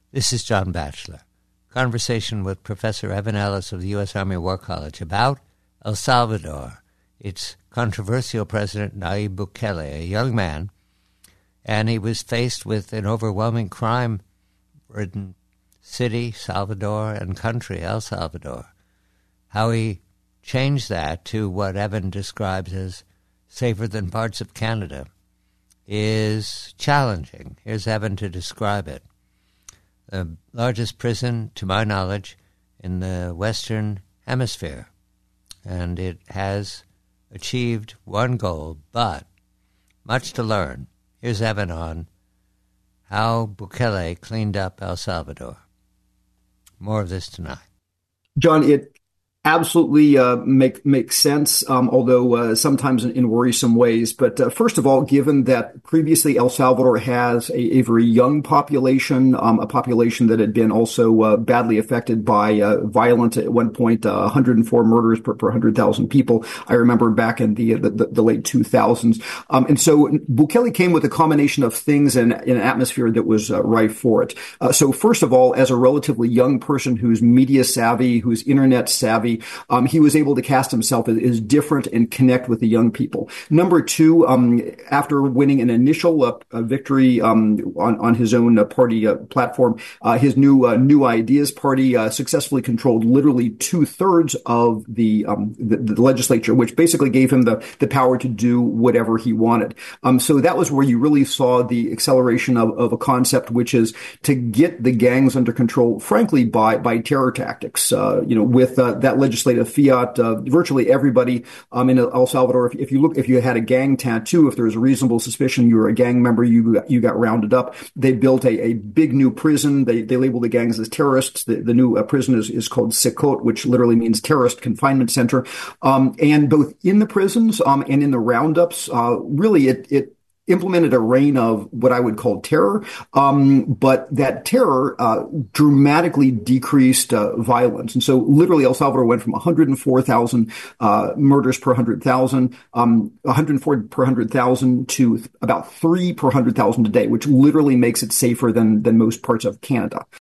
This is John Batchelor. Conversation with Professor Evan Ellis of the U.S. Army War College about El Salvador, its controversial president Nayib Bukele, a young man, and he was faced with an overwhelming crime-ridden city, Salvador, and country, El Salvador. How he changed that to what Evan describes as safer than parts of Canada is challenging. Here's Evan to describe it. The largest prison, to my knowledge, in the Western Hemisphere. And it has achieved one goal, but much to learn. Here's Evan on how Bukele cleaned up El Salvador. More of this tonight. John, it absolutely makes sense, although sometimes in worrisome ways. But first of all, given that previously El Salvador has a very young population, a population that had been also badly affected by violent, at one point, 104 murders per 100,000 people. I remember back in the late 2000s. And so Bukele came with a combination of things and an atmosphere that was rife for it. So first of all, as a relatively young person who's media savvy, who's internet savvy, he was able to cast himself as different and connect with the young people. Number two, after winning an initial victory on his own party platform, his new Ideas Party successfully controlled literally 2/3 of the legislature, which basically gave him the power to do whatever he wanted. So that was where you really saw the acceleration of a concept, which is to get the gangs under control, frankly, by terror tactics. With that legislative fiat, virtually everybody in El Salvador, if you had a gang tattoo, if there was a reasonable suspicion you were a gang member, you got rounded up. They built a big new prison. They labeled the gangs as terrorists. The new prison is called Secot, which literally means terrorist confinement center. And both in the prisons and in the roundups, really it implemented a reign of what I would call terror, but that terror dramatically decreased violence. And so literally El Salvador went from 104,000 murders per 100,000, 104 per 100,000 to about 3 per 100,000 a day, which literally makes it safer than most parts of Canada.